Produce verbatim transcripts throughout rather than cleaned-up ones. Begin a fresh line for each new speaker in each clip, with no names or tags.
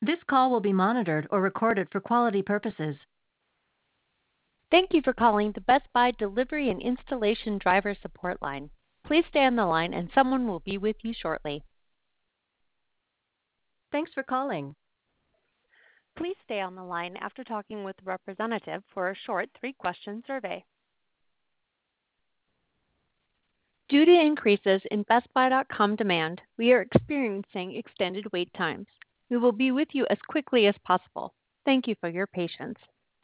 This call will be monitored or recorded for quality purposes.
Thank you for calling the Best Buy Delivery and Installation Driver Support Line. Please stay on the line and someone will be with you shortly.
Thanks for calling.
Please stay on the line after talking with the representative for a short three-question survey. Due to increases in Best Buy dot com demand, we are experiencing extended wait times. We will be with you as quickly as possible. Thank you for your patience.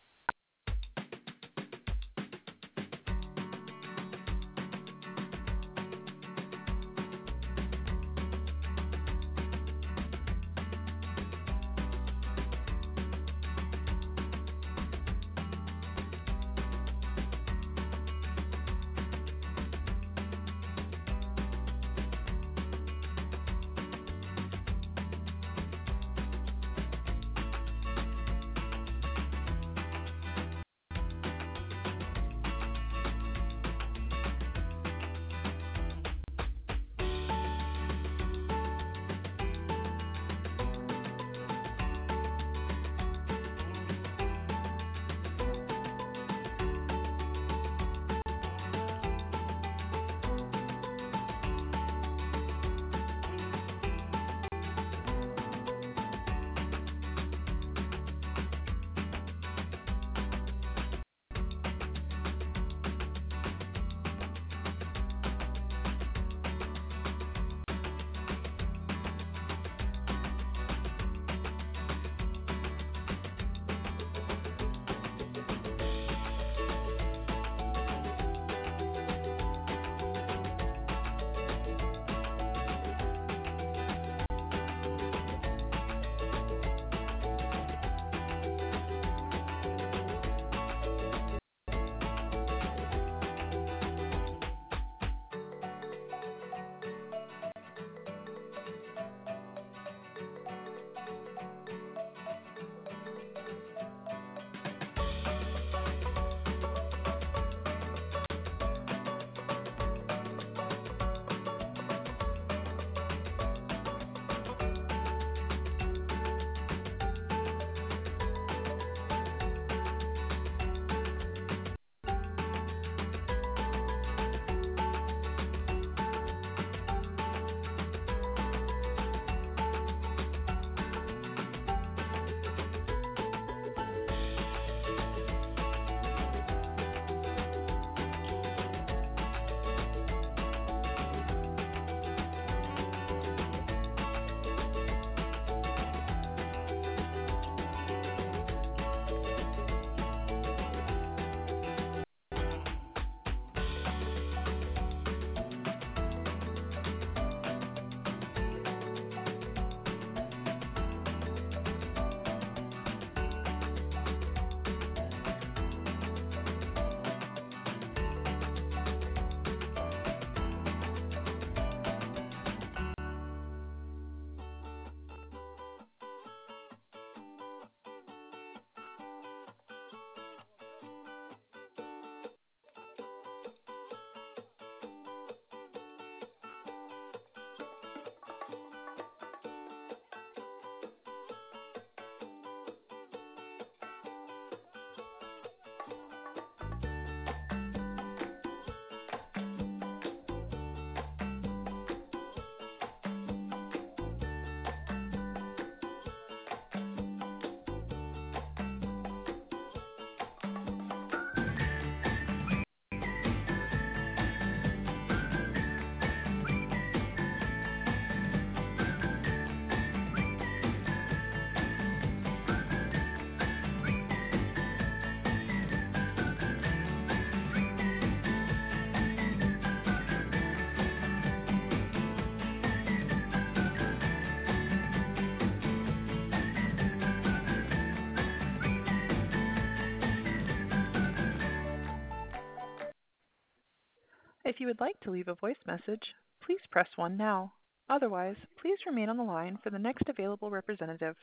If you would like to leave a voice message, please press one now. Otherwise, please remain on the line for the next available representative.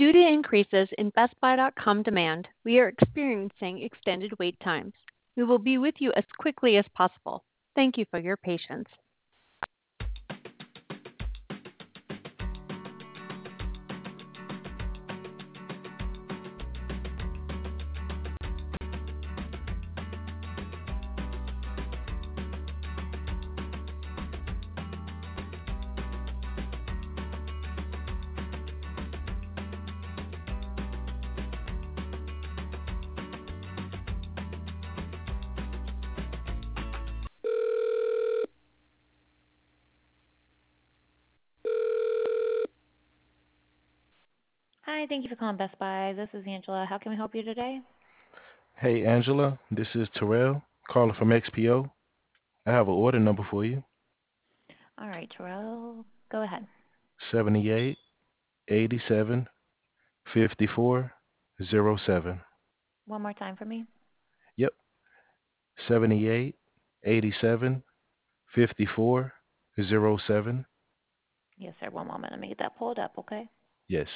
Due to increases in Best Buy dot com demand, we are experiencing extended wait times. We will be with you as quickly as possible. Thank you for your patience.
Hi, thank you for calling Best Buy. This is Angela. How can we help you today?
Hey Angela, this is Terrell calling from X P O. I have an order number for you.
All right, Terrell, go ahead.
seventy-eight eighty-seven fifty-four zero seven.
One more time for me.
Yep, seventy-eight eighty-seven fifty-four zero seven.
Yes, sir. One moment. Let me get that pulled up, okay?
Yes.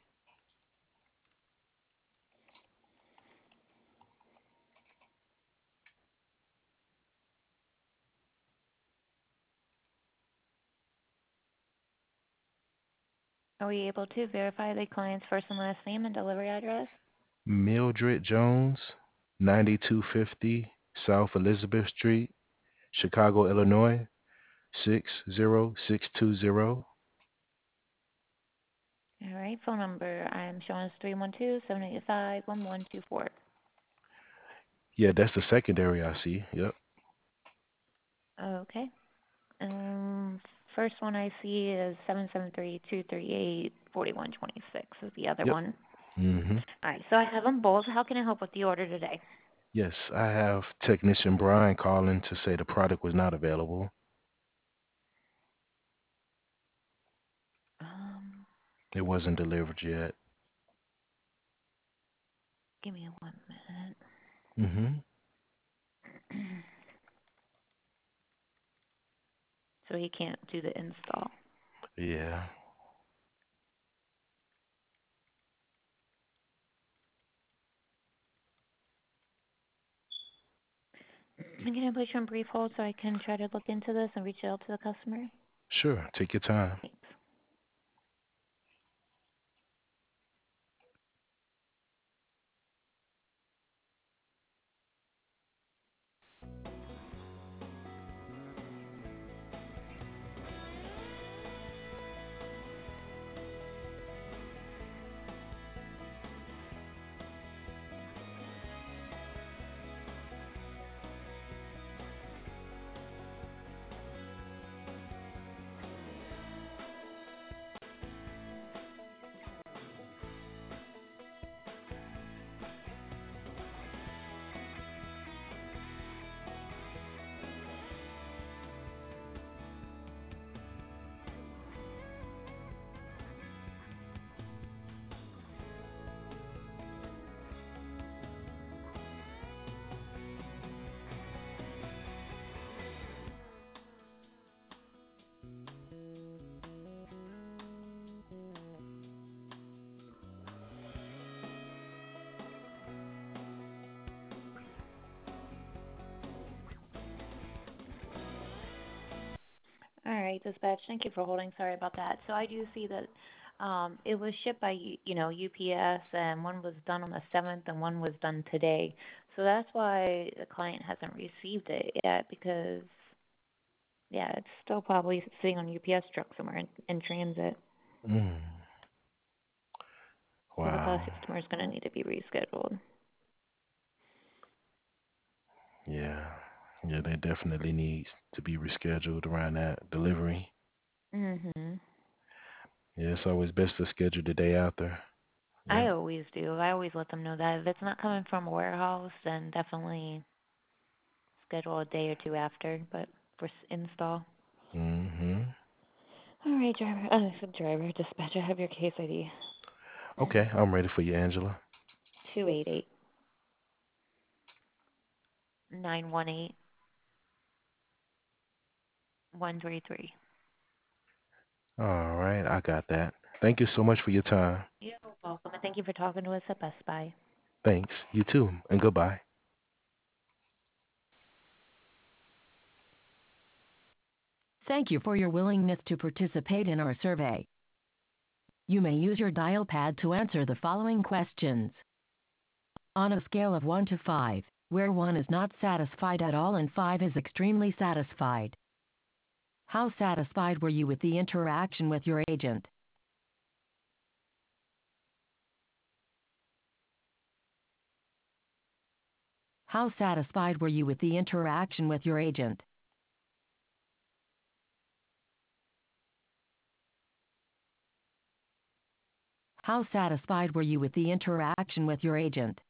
Are we able to verify the client's first and last name and delivery address?
Mildred Jones, ninety-two fifty South Elizabeth Street, Chicago, Illinois, six zero six two zero.
All right, phone number I'm showing is three one two, seven eight five, one one two four.
Yeah, that's the secondary I see. Yep.
Okay. Um, first one I see is seven seven three, two three eight, four one two six is the other
Yep.
one.
Mm-hmm.
All right, so I have them both. How can I help with the order today?
Yes, I have technician Brian calling to say the product was not available.
Um,
It wasn't delivered yet.
give me one minute.
Mm-hmm.
So he can't do the install.
Yeah.
I'm going to put you on brief hold so I can try to look into this and reach out to the customer.
Sure. Take your time.
Thanks. All right, dispatch. Thank you for holding. Sorry about that. So I do see that um, it was shipped by y- you know U P S, and one was done on the seventh, and one was done today. So that's why the client hasn't received it yet because yeah, it's still probably sitting on U P S truck somewhere in, in transit.
Mm.
So the
Wow.
customer is going to need to be rescheduled.
Yeah. Yeah, they definitely need to be rescheduled around that delivery.
Mhm.
Yeah, it's always best to schedule the day after.
I
Yeah.
always do. I always let them know that if it's not coming from a warehouse, then definitely schedule a day or two after. But for s- install.
Mm-hmm.
All right, driver. Uh, I said driver. Dispatcher, have your case I D.
Okay, I'm ready for you, Angela.
Two eight eight nine one eight one three three.
All right, I got that. Thank you so much for your time.
You're welcome. Thank you for talking to us at Best Buy.
Thanks. You too, and goodbye.
Thank you for your willingness to participate in our survey. You may use your dial pad to answer the following questions. On a scale of one to five, where one is not satisfied at all and five is extremely satisfied, how satisfied were you with the interaction with your agent? How satisfied were you with the interaction with your agent? How satisfied were you with the interaction with your agent?